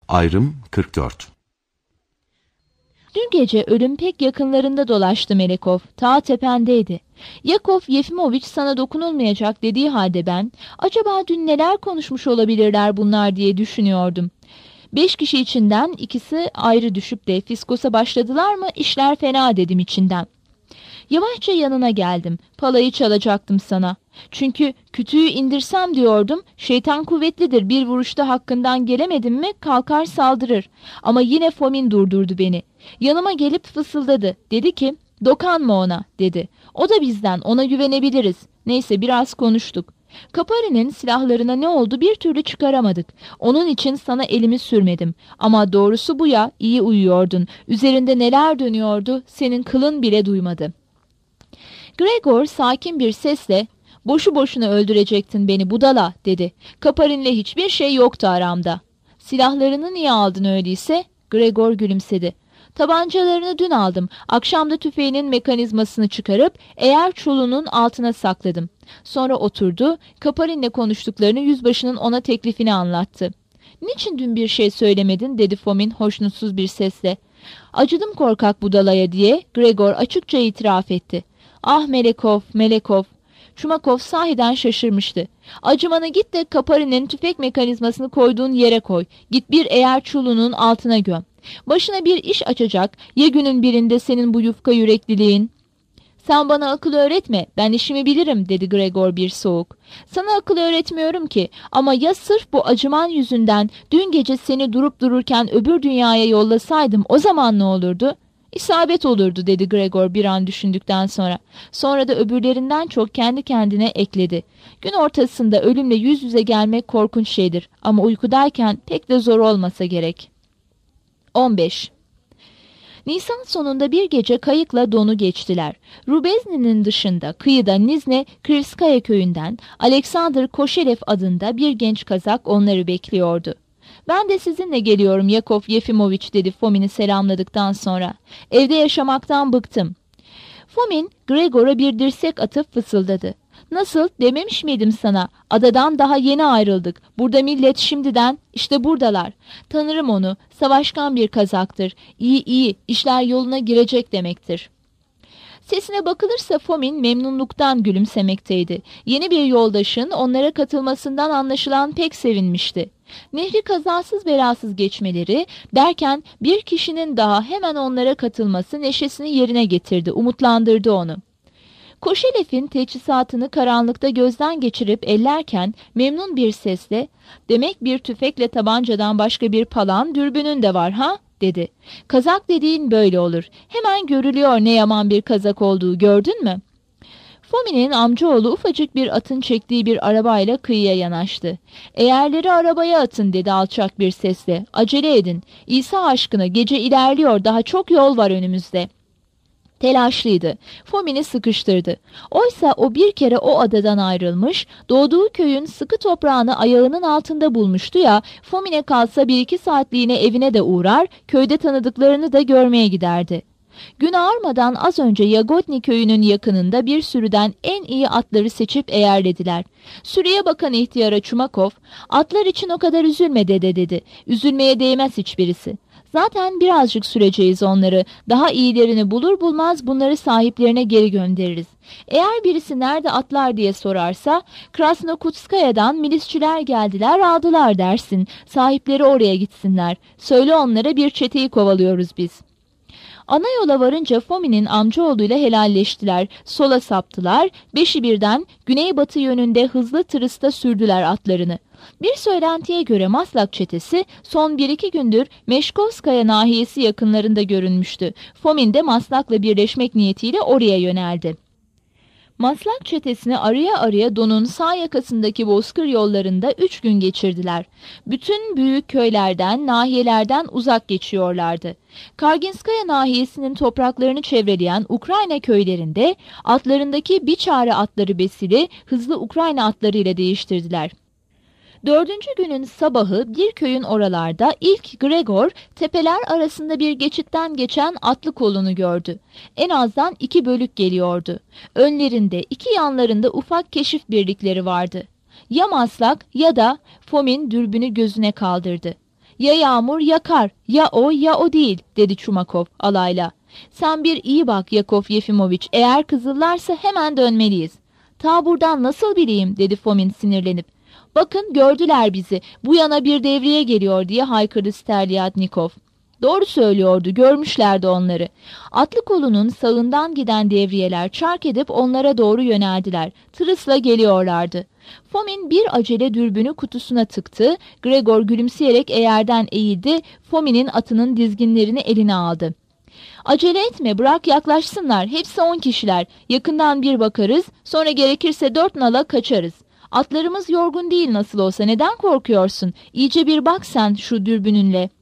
Ayrım 44. Dün gece ölüm pek yakınlarında dolaştı Melekov. Ta tependeydi. Yakov Yefimoviç sana dokunulmayacak dediği halde ben, acaba dün neler konuşmuş olabilirler bunlar diye düşünüyordum. 5 kişi içinden ikisi ayrı düşüp de fiskosa başladılar mı işler fena dedim içinden. Yavaşça yanına geldim. Palayı çalacaktım sana. Çünkü kütüğü indirsem diyordum, şeytan kuvvetlidir, bir vuruşta hakkından gelemedim mi kalkar saldırır. Ama yine Fomin durdurdu beni. Yanıma gelip fısıldadı. Dedi ki, dokanma ona dedi. O da bizden, ona güvenebiliriz. Neyse biraz konuştuk. Kapari'nin silahlarına ne oldu bir türlü çıkaramadık. Onun için sana elimi sürmedim. Ama doğrusu bu ya, iyi uyuyordun. Üzerinde neler dönüyordu senin kılın bile duymadı. Gregor sakin bir sesle, boşu boşuna öldürecektin beni budala dedi. Kaparin'le hiçbir şey yoktu aramda. Silahlarını niye aldın öyleyse? Gregor gülümsedi. Tabancalarını dün aldım. Akşamda tüfeğinin mekanizmasını çıkarıp eğer çuluğunun altına sakladım. Sonra oturdu. Kaparin'le konuştuklarını yüzbaşının ona teklifini anlattı. Niçin dün bir şey söylemedin dedi Fomin hoşnutsuz bir sesle. Acıdım korkak budalaya diye Gregor açıkça itiraf etti. Ah Melekov, Melekov. Çumakov sahiden şaşırmıştı. Acımana git de Kapari'nin tüfek mekanizmasını koyduğun yere koy. Git bir eğer çuluğunun altına göm. Başına bir iş açacak ya günün birinde senin bu yufka yürekliliğin. Sen bana akıl öğretme, ben işimi bilirim dedi Gregor bir soğuk. Sana akıl öğretmiyorum ki ama ya sırf bu acıman yüzünden dün gece seni durup dururken öbür dünyaya yollasaydım o zaman ne olurdu? İsabet olurdu dedi Gregor bir an düşündükten sonra. Sonra da öbürlerinden çok kendi kendine ekledi. Gün ortasında ölümle yüz yüze gelmek korkunç şeydir ama uykudayken pek de zor olmasa gerek. 15. Nisan sonunda bir gece kayıkla Don'u geçtiler. Rubezni'nin dışında kıyıda Nizne Krivskaya köyünden Alexander Koşelev adında bir genç Kazak onları bekliyordu. Ben de sizinle geliyorum Yakov Yefimoviç dedi Fomin'i selamladıktan sonra. Evde yaşamaktan bıktım. Fomin Gregor'a bir dirsek atıp fısıldadı. Nasıl dememiş miydim sana? Adadan daha yeni ayrıldık. Burada millet şimdiden işte buradalar. Tanırım onu. Savaşkan bir Kazaktır. İyi iyi işler yoluna girecek demektir. Sesine bakılırsa Fomin memnunluktan gülümsemekteydi. Yeni bir yoldaşın onlara katılmasından anlaşılan pek sevinmişti. Nehri kazasız belasız geçmeleri derken bir kişinin daha hemen onlara katılması neşesini yerine getirdi, umutlandırdı onu. Koşelev'in teçhizatını karanlıkta gözden geçirip ellerken memnun bir sesle "Demek bir tüfekle tabancadan başka bir palan dürbünün de var ha?" dedi. "Kazak dediğin böyle olur. Hemen görülüyor ne yaman bir kazak olduğu gördün mü?" Fomin'in amcaoğlu ufacık bir atın çektiği bir arabayla kıyıya yanaştı. "Eğerleri arabaya atın" dedi alçak bir sesle. "Acele edin. İsa aşkına gece ilerliyor, daha çok yol var önümüzde." Telaşlıydı. Fomin'i sıkıştırdı. Oysa o bir kere o adadan ayrılmış, doğduğu köyün sıkı toprağını ayağının altında bulmuştu ya, Fomin'e kalsa 1-2 saatliğine evine de uğrar, köyde tanıdıklarını da görmeye giderdi. Gün ağarmadan az önce Yagodni köyünün yakınında bir sürüden en iyi atları seçip eğerlediler. Sürüye bakan ihtiyara Çumakov, "Atlar için o kadar üzülme dede" dedi. "Üzülmeye değmez hiçbirisi. Zaten birazcık süreceğiz onları. Daha iyilerini bulur bulmaz bunları sahiplerine geri göndeririz. Eğer birisi nerede atlar diye sorarsa, Krasnokutskaya'dan milisçiler geldiler aldılar dersin. Sahipleri oraya gitsinler. Söyle onlara bir çeteyi kovalıyoruz biz." Ana yola varınca Fomin'in amcaoğluyla helalleştiler. Sola saptılar. Beşi birden güneybatı yönünde hızlı tırısta sürdüler atlarını. Bir söylentiye göre Maslak çetesi son 1-2 gündür Meşkovskaya nahiyesi yakınlarında görünmüştü. Fomin de Maslak'la birleşmek niyetiyle oraya yöneldi. Maslak çetesini araya araya Don'un sağ yakasındaki bozkır yollarında 3 gün geçirdiler. Bütün büyük köylerden, nahiyelerden uzak geçiyorlardı. Karginskaya nahiyesinin topraklarını çevreleyen Ukrayna köylerinde atlarındaki biçare atları besili hızlı Ukrayna atlarıyla değiştirdiler. 4. günün sabahı bir köyün oralarda ilk Gregor tepeler arasında bir geçitten geçen atlı kolunu gördü. En azdan 2 bölük geliyordu. Önlerinde 2 yanlarında ufak keşif birlikleri vardı. Ya Maslak ya da Fomin dürbünü gözüne kaldırdı. Ya yağmur ya kar, ya o ya o değil, dedi Çumakov alayla. Sen bir iyi bak Yakov Yefimoviç, eğer kızıllarsa hemen dönmeliyiz. Ta buradan nasıl bileyim, dedi Fomin sinirlenip. Bakın gördüler bizi, bu yana bir devriye geliyor diye haykırdı Sterlyadnikov. Doğru söylüyordu, görmüşlerdi onları. Atlı kolunun sağından giden devriyeler çark edip onlara doğru yöneldiler. Tırısla geliyorlardı. Fomin bir acele dürbünü kutusuna tıktı. Gregor gülümseyerek eğerden eğildi. Fomin'in atının dizginlerini eline aldı. Acele etme, bırak yaklaşsınlar, hepsi 10 kişiler. Yakından bir bakarız, sonra gerekirse 4 nala kaçarız. Atlarımız yorgun değil nasıl olsa, neden korkuyorsun? İyice bir bak sen şu dürbününle.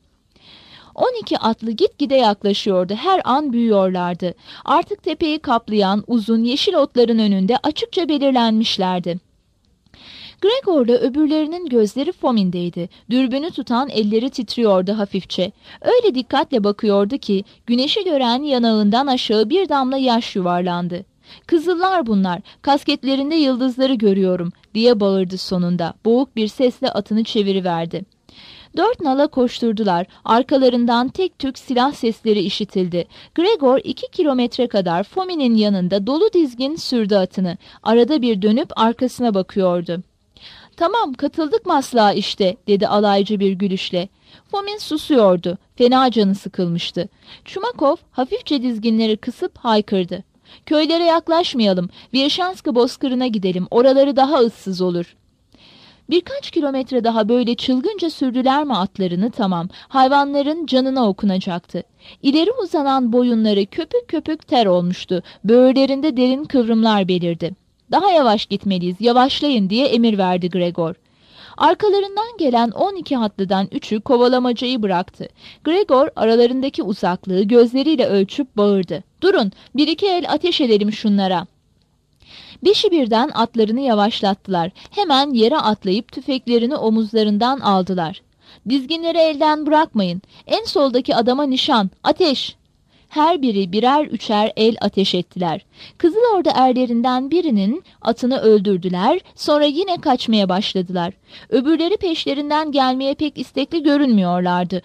12 atlı gitgide yaklaşıyordu. Her an büyüyorlardı. Artık tepeyi kaplayan uzun yeşil otların önünde açıkça belirlenmişlerdi. Gregor'la öbürlerinin gözleri Fomin'deydi. Dürbünü tutan elleri titriyordu hafifçe. Öyle dikkatle bakıyordu ki güneşi gören yanağından aşağı bir damla yaş yuvarlandı. "Kızıllar bunlar, kasketlerinde yıldızları görüyorum," diye bağırdı sonunda. Boğuk bir sesle atını çeviriverdi. 4 nala koşturdular. Arkalarından tek tük silah sesleri işitildi. Gregor 2 kilometre kadar Fomin'in yanında dolu dizgin sürdü atını. Arada bir dönüp arkasına bakıyordu. "Tamam, katıldık maslağa işte," dedi alaycı bir gülüşle. Fomin susuyordu. Fena canı sıkılmıştı. Çumakov hafifçe dizginleri kısıp haykırdı. "Köylere yaklaşmayalım. Vierşanski bozkırına gidelim. Oraları daha ıssız olur." Birkaç kilometre daha böyle çılgınca sürdüler mi atlarını, tamam, hayvanların canına okunacaktı. İleri uzanan boyunları köpük köpük ter olmuştu. Böğürlerinde derin kıvrımlar belirdi. "Daha yavaş gitmeliyiz, yavaşlayın," diye emir verdi Gregor. Arkalarından gelen 12 atlıdan 3'ü kovalamacayı bıraktı. Gregor aralarındaki uzaklığı gözleriyle ölçüp bağırdı. "Durun, bir iki el ateş edelim şunlara." Beşi birden atlarını yavaşlattılar. Hemen yere atlayıp tüfeklerini omuzlarından aldılar. "Dizginleri elden bırakmayın. En soldaki adama nişan, ateş!" Her biri birer üçer el ateş ettiler. Kızılorda erlerinden birinin atını öldürdüler, sonra yine kaçmaya başladılar. Öbürleri peşlerinden gelmeye pek istekli görünmüyorlardı.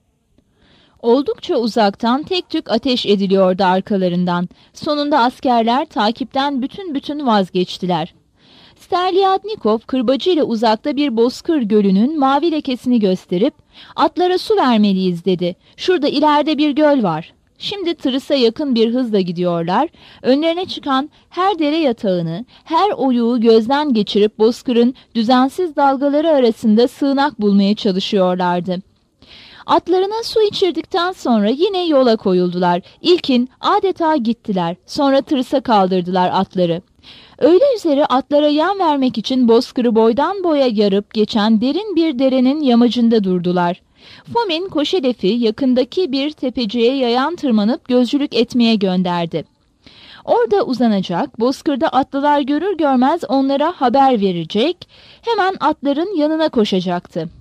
Oldukça uzaktan tek tük ateş ediliyordu arkalarından. Sonunda askerler takipten bütün vazgeçtiler. Sterlyadnikov kırbacıyla uzakta bir bozkır gölünün mavi lekesini gösterip "Atlara su vermeliyiz," dedi. "Şurada ileride bir göl var." Şimdi Tırıs'a yakın bir hızla gidiyorlar. Önlerine çıkan her dere yatağını, her oyuğu gözden geçirip bozkırın düzensiz dalgaları arasında sığınak bulmaya çalışıyorlardı. Atlarına su içirdikten sonra yine yola koyuldular. İlkin adeta gittiler. Sonra Tırıs'a kaldırdılar atları. Öğle üzeri atlara yem vermek için bozkırı boydan boya yarıp geçen derin bir derenin yamacında durdular. Fomin Koşelev'i yakındaki bir tepeciye yayan tırmanıp gözcülük etmeye gönderdi. Orada uzanacak, bozkırda atlılar görür görmez onlara haber verecek, hemen atların yanına koşacaktı.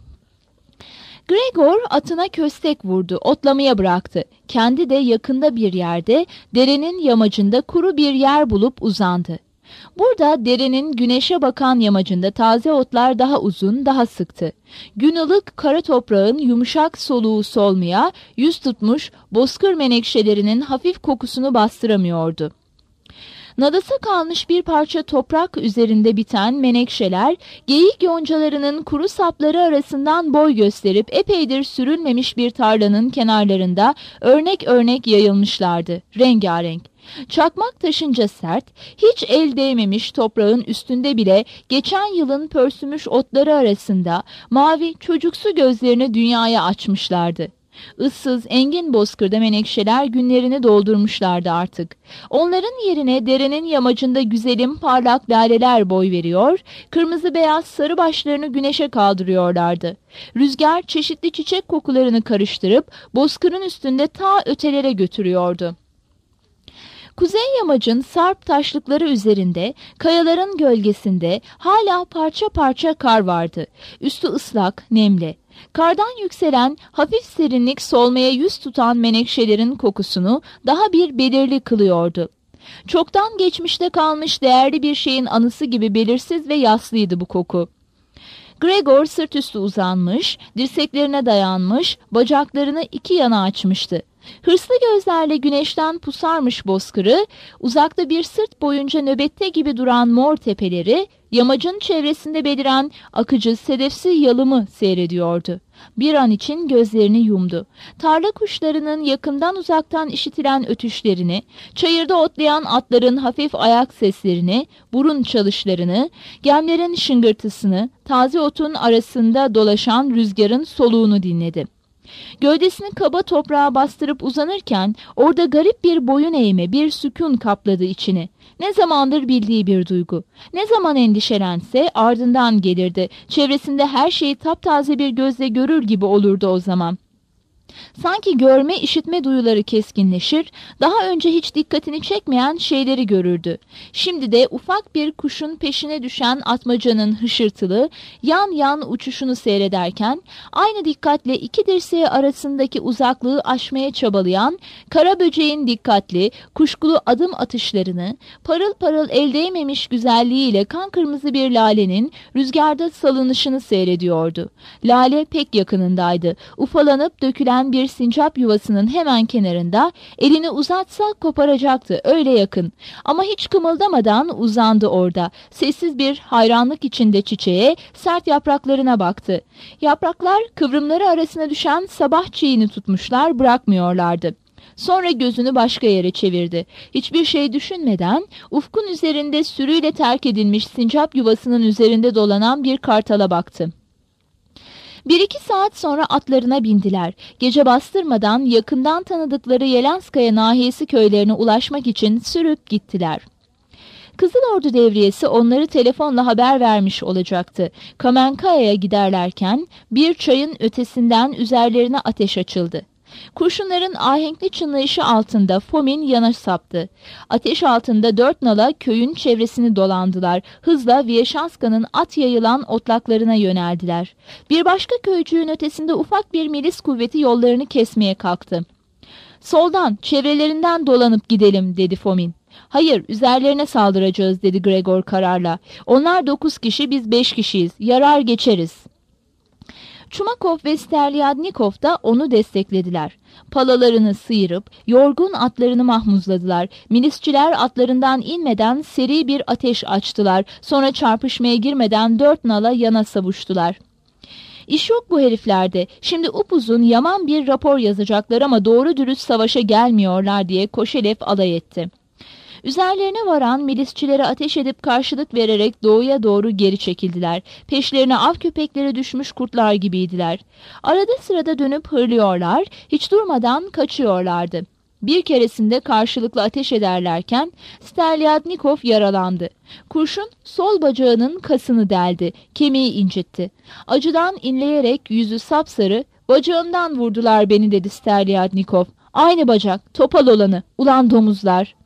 Gregor atına köstek vurdu, otlamaya bıraktı. Kendi de yakında bir yerde, derenin yamacında kuru bir yer bulup uzandı. Burada derenin güneşe bakan yamacında taze otlar daha uzun, daha sıktı. Gün ılık kara toprağın yumuşak soluğu solmaya, yüz tutmuş bozkır menekşelerinin hafif kokusunu bastıramıyordu. Nadasa kalmış bir parça toprak üzerinde biten menekşeler, geyik yoncalarının kuru sapları arasından boy gösterip epeydir sürülmemiş bir tarlanın kenarlarında örnek örnek yayılmışlardı, rengarenk. Çakmak taşınca sert, hiç el değmemiş toprağın üstünde bile geçen yılın pörsümüş otları arasında mavi çocuksu gözlerini dünyaya açmışlardı. Issız, engin bozkırda menekşeler günlerini doldurmuşlardı artık. Onların yerine derenin yamacında güzelim parlak laleler boy veriyor, kırmızı beyaz sarı başlarını güneşe kaldırıyorlardı. Rüzgar çeşitli çiçek kokularını karıştırıp bozkırın üstünde ta ötelere götürüyordu. Kuzey yamacın sarp taşlıkları üzerinde, kayaların gölgesinde hala parça parça kar vardı. Üstü ıslak, nemli. Kardan yükselen hafif serinlik solmaya yüz tutan menekşelerin kokusunu daha bir belirli kılıyordu. Çoktan geçmişte kalmış değerli bir şeyin anısı gibi belirsiz ve yaslıydı bu koku. Gregor sırt üstü uzanmış, dirseklerine dayanmış, bacaklarını iki yana açmıştı. Hırslı gözlerle güneşten pusarmış bozkırı, uzakta bir sırt boyunca nöbette gibi duran mor tepeleri, yamacın çevresinde beliren akıcı sedefsi yalımı seyrediyordu. Bir an için gözlerini yumdu. Tarla kuşlarının yakından uzaktan işitilen ötüşlerini, çayırda otlayan atların hafif ayak seslerini, burun çalışlarını, gemlerin şıngırtısını, taze otun arasında dolaşan rüzgarın soluğunu dinledi. Gövdesini kaba toprağa bastırıp uzanırken orada garip bir boyun eğme, bir sükun kapladı içini. Ne zamandır bildiği bir duygu. Ne zaman endişelense ardından gelirdi. Çevresinde her şeyi taptaze bir gözle görür gibi olurdu o zaman. Sanki görme, işitme duyuları keskinleşir, daha önce hiç dikkatini çekmeyen şeyleri görürdü. Şimdi de ufak bir kuşun peşine düşen atmacanın hışırtılı, yan yan uçuşunu seyrederken, aynı dikkatle iki dirseği arasındaki uzaklığı aşmaya çabalayan, kara böceğin dikkatli, kuşkulu adım atışlarını, parıl parıl el değmemiş güzelliğiyle kan kırmızı bir lalenin rüzgarda salınışını seyrediyordu. Lale pek yakınındaydı. Ufalanıp dökülen bir sincap yuvasının hemen kenarında, elini uzatsa koparacaktı, öyle yakın. Ama hiç kımıldamadan uzandı orada. Sessiz bir hayranlık içinde çiçeğe, sert yapraklarına baktı. Yapraklar kıvrımları arasına düşen sabah çiğini tutmuşlar, bırakmıyorlardı. Sonra gözünü başka yere çevirdi. Hiçbir şey düşünmeden ufkun üzerinde sürüyle terk edilmiş sincap yuvasının üzerinde dolanan bir kartala baktı. 1-2 saat sonra atlarına bindiler. Gece bastırmadan yakından tanıdıkları Yelenskaya nahiyesi köylerine ulaşmak için sürüp gittiler. Kızılordu devriyesi onları telefonla haber vermiş olacaktı. Kamenkaya'ya giderlerken bir çayın ötesinden üzerlerine ateş açıldı. Kurşunların ahenkli çınlayışı altında Fomin yana saptı. Ateş altında 4 nala köyün çevresini dolandılar. Hızla Vyeşanska'nın at yayılan otlaklarına yöneldiler. Bir başka köycüğün ötesinde ufak bir milis kuvveti yollarını kesmeye kalktı. "Soldan, çevrelerinden dolanıp gidelim," dedi Fomin. "Hayır, üzerlerine saldıracağız," dedi Gregor kararla. "Onlar 9 kişi, biz 5 kişiyiz. Yarar geçeriz." Çumakov ve Sterlyadnikov da onu desteklediler. Palalarını sıyırıp yorgun atlarını mahmuzladılar. Milisçiler atlarından inmeden seri bir ateş açtılar. Sonra çarpışmaya girmeden 4 nala yana savuştular. "İş yok bu heriflerde. Şimdi upuzun yaman bir rapor yazacaklar ama doğru dürüst savaşa gelmiyorlar," diye Koşelev alay etti. Üzerlerine varan milisçilere ateş edip karşılık vererek doğuya doğru geri çekildiler. Peşlerine av köpekleri düşmüş kurtlar gibiydiler. Arada sırada dönüp hırlıyorlar, hiç durmadan kaçıyorlardı. Bir keresinde karşılıklı ateş ederlerken Sterlyadnikov yaralandı. Kurşun sol bacağının kasını deldi, kemiği incitti. Acıdan inleyerek yüzü sapsarı, "Bacağımdan vurdular beni," dedi Sterlyadnikov. "Aynı bacak, topal olanı, ulan domuzlar."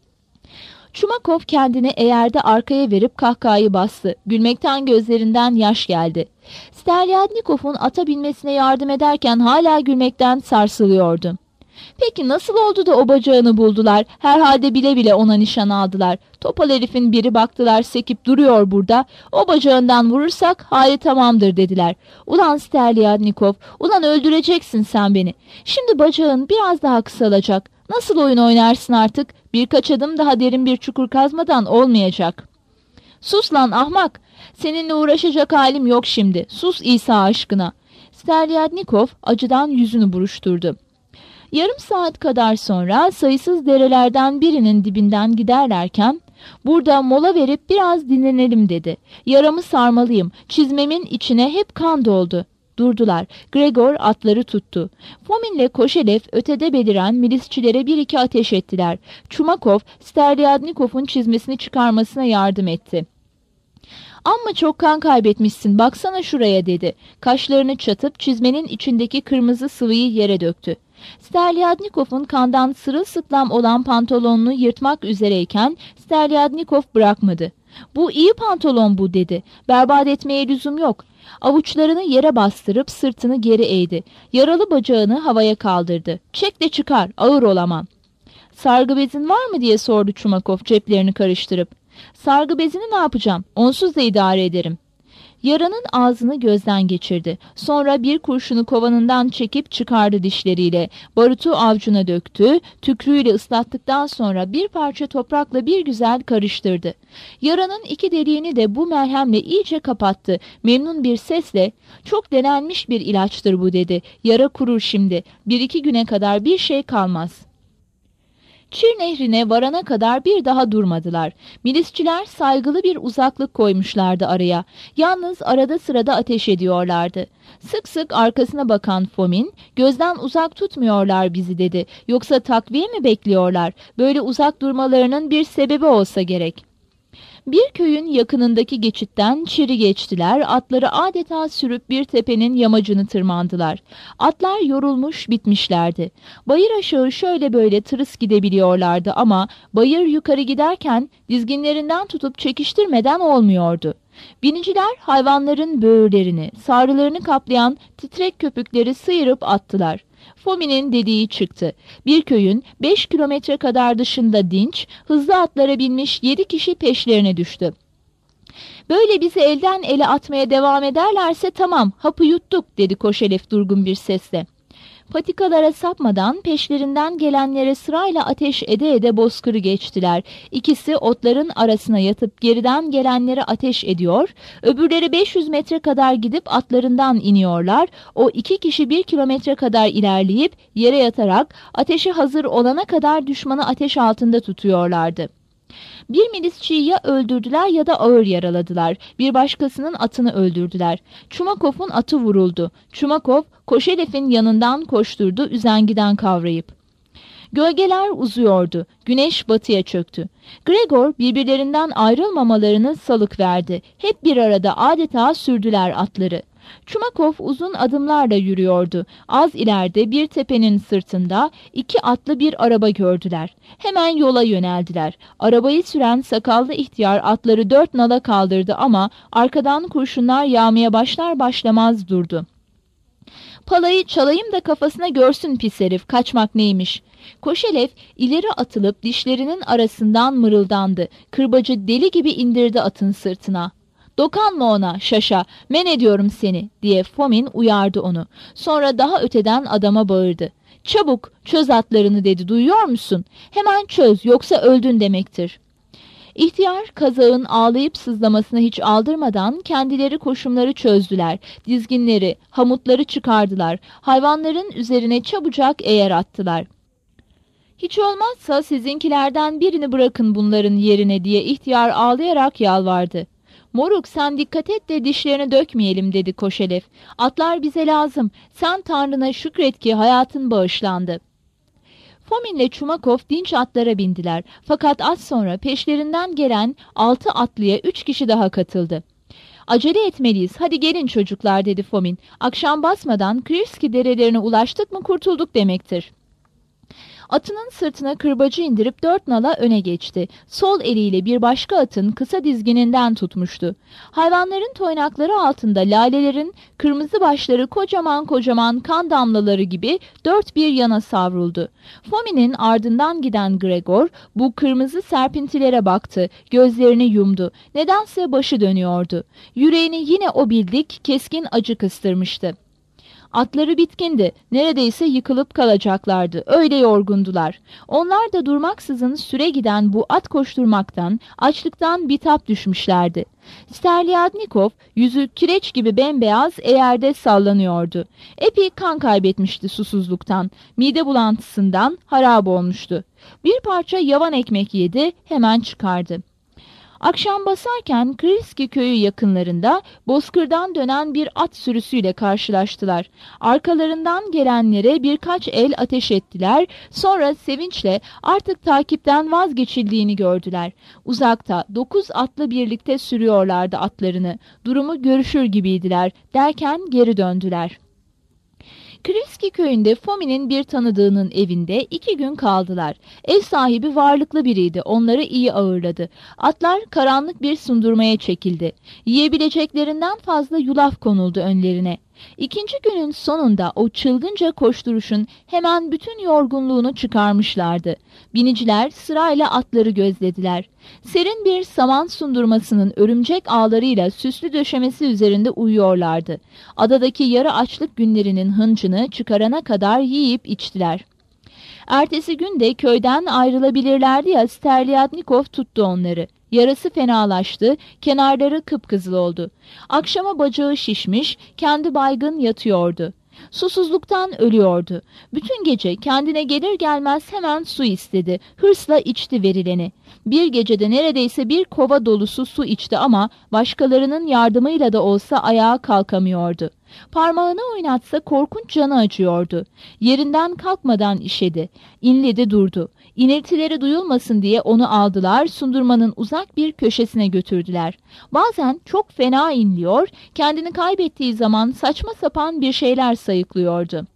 Çumakov kendini eğerde arkaya verip kahkahayı bastı. Gülmekten gözlerinden yaş geldi. Sterlyadnikov'un ata binmesine yardım ederken hala gülmekten sarsılıyordu. "Peki nasıl oldu da o bacağını buldular? Herhalde bile bile ona nişan aldılar. Topal herifin biri baktılar sekip duruyor burada. O bacağından vurursak hali tamamdır," dediler. "Ulan Sterlyadnikov, ulan öldüreceksin sen beni. Şimdi bacağın biraz daha kısalacak. Nasıl oyun oynarsın artık? Birkaç adım daha derin bir çukur kazmadan olmayacak." "Sus lan ahmak! Seninle uğraşacak halim yok şimdi. Sus İsa aşkına." Sterlyadnikov acıdan yüzünü buruşturdu. Yarım saat kadar sonra sayısız derelerden birinin dibinden giderlerken, "Burada mola verip biraz dinlenelim," dedi. "Yaramı sarmalıyım. Çizmemin içine hep kan doldu." Durdular. Gregor atları tuttu. Fomin'le Koşelev ötede beliren milisçilere 1-2 ateş ettiler. Çumakov, Sterlyadnikov'un çizmesini çıkarmasına yardım etti. "Amma çok kan kaybetmişsin, baksana şuraya," dedi. Kaşlarını çatıp çizmenin içindeki kırmızı sıvıyı yere döktü. Sterlyadnikov'un kandan sırılsıklam olan pantolonunu yırtmak üzereyken Sterlyadnikov bırakmadı. "Bu iyi pantolon bu," dedi. "Berbat etmeye lüzum yok." Avuçlarını yere bastırıp sırtını geri eğdi. Yaralı bacağını havaya kaldırdı. "Çek de çıkar, ağır olamam." "Sargı bezin var mı?" diye sordu Çumakov ceplerini karıştırıp. "Sargı bezini ne yapacağım? Onsuz da idare ederim." Yaranın ağzını gözden geçirdi. Sonra bir kurşunu kovanından çekip çıkardı dişleriyle. Barutu avcuna döktü, tükrüğüyle ıslattıktan sonra bir parça toprakla bir güzel karıştırdı. Yaranın iki deliğini de bu merhemle iyice kapattı. Memnun bir sesle, "Çok denenmiş bir ilaçtır bu," dedi. "Yara kurur şimdi. 1-2 güne kadar bir şey kalmaz." Çir Nehri'ne varana kadar bir daha durmadılar. Milisçiler saygılı bir uzaklık koymuşlardı araya. Yalnız arada sırada ateş ediyorlardı. Sık sık arkasına bakan Fomin, "Gözden uzak tutmuyorlar bizi," dedi. "Yoksa takviye mi bekliyorlar? Böyle uzak durmalarının bir sebebi olsa gerek." Bir köyün yakınındaki geçitten Çir'i geçtiler, atları adeta sürüp bir tepenin yamacını tırmandılar. Atlar yorulmuş bitmişlerdi. Bayır aşağı şöyle böyle tırıs gidebiliyorlardı ama bayır yukarı giderken dizginlerinden tutup çekiştirmeden olmuyordu. Biniciler hayvanların böğürlerini, sarılarını kaplayan titrek köpükleri sıyırıp attılar. Fomin'in dediği çıktı. Bir köyün 5 kilometre kadar dışında dinç, hızlı atlara binmiş 7 kişi peşlerine düştü. "Böyle bizi elden ele atmaya devam ederlerse tamam, hapı yuttuk," dedi Koşelef durgun bir sesle. Patikalara sapmadan peşlerinden gelenlere sırayla ateş ede ede bozkırı geçtiler. İkisi otların arasına yatıp geriden gelenlere ateş ediyor, öbürleri 500 metre kadar gidip atlarından iniyorlar. O 2 kişi 1 kilometre kadar ilerleyip yere yatarak ateşi hazır olana kadar düşmanı ateş altında tutuyorlardı. Bir milisçiyi ya öldürdüler ya da ağır yaraladılar. Bir başkasının atını öldürdüler. Çumakov'un atı vuruldu. Çumakov, Koşelef'in yanından koşturdu üzengiden kavrayıp. Gölgeler uzuyordu. Güneş batıya çöktü. Gregor birbirlerinden ayrılmamalarını salık verdi. Hep bir arada adeta sürdüler atları. Çumakov uzun adımlarla yürüyordu. Az ileride bir tepenin sırtında 2 atlı bir araba gördüler. Hemen yola yöneldiler. Arabayı süren sakallı ihtiyar atları 4 nala kaldırdı ama arkadan kurşunlar yağmaya başlar başlamaz durdu. "Palayı çalayım da kafasına görsün pis herif, kaçmak neymiş." Koşelev ileri atılıp dişlerinin arasından mırıldandı. Kırbacı deli gibi indirdi atın sırtına. "Dokanma ona şaşa, men ediyorum seni," diye Fomin uyardı onu. Sonra daha öteden adama bağırdı. "Çabuk çöz atlarını," dedi, "duyuyor musun? Hemen çöz, yoksa öldün demektir." İhtiyar kazağın ağlayıp sızlamasına hiç aldırmadan kendileri koşumları çözdüler. Dizginleri, hamutları çıkardılar. Hayvanların üzerine çabucak eğer attılar. "Hiç olmazsa sizinkilerden birini bırakın bunların yerine," diye ihtiyar ağlayarak yalvardı. "Moruk, sen dikkat et de dişlerini dökmeyelim," dedi Koşelev. "Atlar bize lazım. Sen Tanrına şükret ki hayatın bağışlandı." Fomin'le Çumakov dinç atlara bindiler. Fakat az sonra peşlerinden gelen 6 atlıya 3 kişi daha katıldı. "Acele etmeliyiz. Hadi gelin çocuklar," dedi Fomin. "Akşam basmadan Krivski derelerine ulaştık mı kurtulduk demektir." Atının sırtına kırbacı indirip 4 nala öne geçti. Sol eliyle bir başka atın kısa dizgininden tutmuştu. Hayvanların toynakları altında lalelerin kırmızı başları kocaman kocaman kan damlaları gibi 4 bir yana savruldu. Fomin'in ardından giden Gregor bu kırmızı serpintilere baktı. Gözlerini yumdu. Nedense başı dönüyordu. Yüreğini yine o bildik keskin acı kıstırmıştı. Atları bitkindi. Neredeyse yıkılıp kalacaklardı. Öyle yorgundular. Onlar da durmaksızın süre giden bu at koşturmaktan, açlıktan bitap düşmüşlerdi. Sterliadnikov yüzü kireç gibi bembeyaz eğerde sallanıyordu. Epey kan kaybetmişti susuzluktan. Mide bulantısından harap olmuştu. Bir parça yavan ekmek yedi, hemen çıkardı. Akşam basarken Krivski köyü yakınlarında bozkırdan dönen bir at sürüsüyle karşılaştılar. Arkalarından gelenlere birkaç el ateş ettiler. Sonra sevinçle artık takipten vazgeçildiğini gördüler. Uzakta 9 atlı birlikte sürüyorlardı atlarını. Durumu görüşür gibiydiler. Derken geri döndüler. Krivski köyünde Fomin'in bir tanıdığının evinde 2 gün kaldılar. Ev sahibi varlıklı biriydi. Onları iyi ağırladı. Atlar karanlık bir sundurmaya çekildi. Yiyebileceklerinden fazla yulaf konuldu önlerine. İkinci günün sonunda o çılgınca koşturuşun hemen bütün yorgunluğunu çıkarmışlardı. Biniciler sırayla atları gözlediler. Serin bir saman sundurmasının örümcek ağlarıyla süslü döşemesi üzerinde uyuyorlardı. Adadaki yarı açlık günlerinin hıncını çıkarana kadar yiyip içtiler. Ertesi gün de köyden ayrılabilirlerdi ya, Sterlyadnikov tuttu onları. Yarası fenalaştı, kenarları kıpkızıl oldu. Akşama bacağı şişmiş, kendi baygın yatıyordu. Susuzluktan ölüyordu. Bütün gece kendine gelir gelmez hemen su istedi. Hırsla içti verileni. Bir gecede neredeyse bir kova dolusu su içti ama başkalarının yardımıyla da olsa ayağa kalkamıyordu. Parmağını oynatsa korkunç canı acıyordu. Yerinden kalkmadan işedi. İnledi durdu. İniltileri duyulmasın diye onu aldılar, sundurmanın uzak bir köşesine götürdüler. Bazen çok fena inliyor, kendini kaybettiği zaman saçma sapan bir şeyler sayıklıyordu.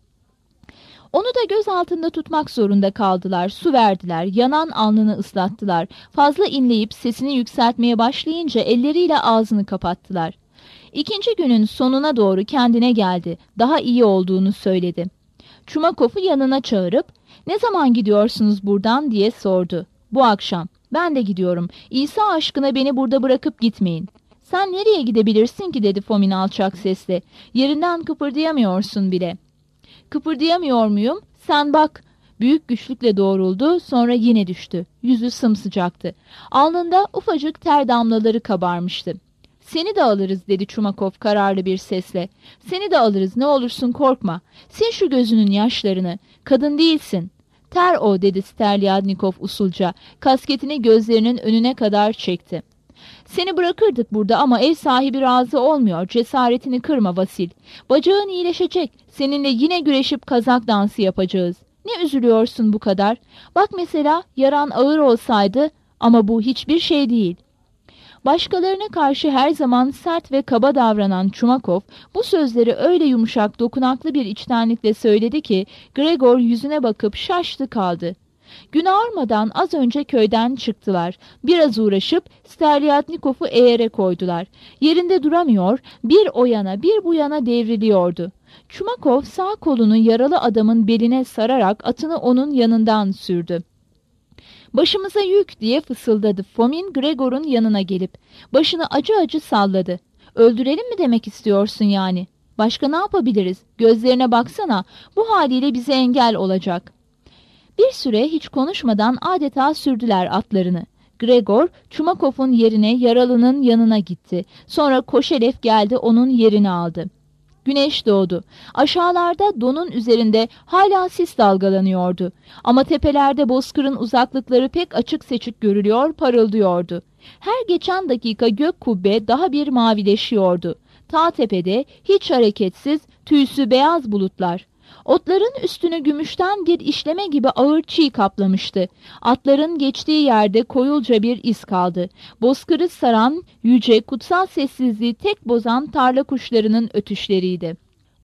Onu da göz altında tutmak zorunda kaldılar, su verdiler, yanan alnını ıslattılar. Fazla inleyip sesini yükseltmeye başlayınca elleriyle ağzını kapattılar. İkinci günün sonuna doğru kendine geldi, daha iyi olduğunu söyledi. Çumakov'u yanına çağırıp, "Ne zaman gidiyorsunuz buradan?" diye sordu. "Bu akşam." "Ben de gidiyorum. İsa aşkına beni burada bırakıp gitmeyin." "Sen nereye gidebilirsin ki?" dedi Fomin alçak sesle. "Yerinden kıpırdayamıyorsun bile." "Kıpırdayamıyor muyum? Sen bak." Büyük güçlükle doğruldu, sonra yine düştü. Yüzü sımsıcaktı. Alnında ufacık ter damlaları kabarmıştı. "Seni de alırız," dedi Çumakov kararlı bir sesle. "Seni de alırız, ne olursun korkma. Sil şu gözünün yaşlarını. Kadın değilsin." "Ter o," dedi Sterlyadnikov usulca. Kasketini gözlerinin önüne kadar çekti. "Seni bırakırdık burada ama ev sahibi razı olmuyor. Cesaretini kırma Vasil. Bacağın iyileşecek. Seninle yine güreşip kazak dansı yapacağız. Ne üzülüyorsun bu kadar? Bak mesela, yaran ağır olsaydı, ama bu hiçbir şey değil." Başkalarına karşı her zaman sert ve kaba davranan Çumakov bu sözleri öyle yumuşak, dokunaklı bir içtenlikle söyledi ki Gregor yüzüne bakıp şaştı kaldı. Gün ağarmadan az önce köyden çıktılar. Biraz uğraşıp Sterlyadnikov'u eğere koydular. Yerinde duramıyor, bir o yana bir bu yana devriliyordu. Çumakov sağ kolunu yaralı adamın beline sararak atını onun yanından sürdü. "Başımıza yük," diye fısıldadı Fomin Gregor'un yanına gelip. Başını acı acı salladı. "Öldürelim mi demek istiyorsun yani? Başka ne yapabiliriz? Gözlerine baksana, bu haliyle bize engel olacak." Bir süre hiç konuşmadan adeta sürdüler atlarını. Gregor, Çumakov'un yerine yaralının yanına gitti. Sonra Koşelev geldi, onun yerini aldı. Güneş doğdu. Aşağılarda donun üzerinde hala sis dalgalanıyordu. Ama tepelerde bozkırın uzaklıkları pek açık seçik görülüyor, parıldıyordu. Her geçen dakika gök kubbe daha bir mavileşiyordu. Ta tepede hiç hareketsiz, tüysü beyaz bulutlar. Otların üstünü gümüşten bir işleme gibi ağır çiğ kaplamıştı. Atların geçtiği yerde koyulca bir iz kaldı. Bozkırı saran, yüce, kutsal sessizliği tek bozan tarla kuşlarının ötüşleriydi.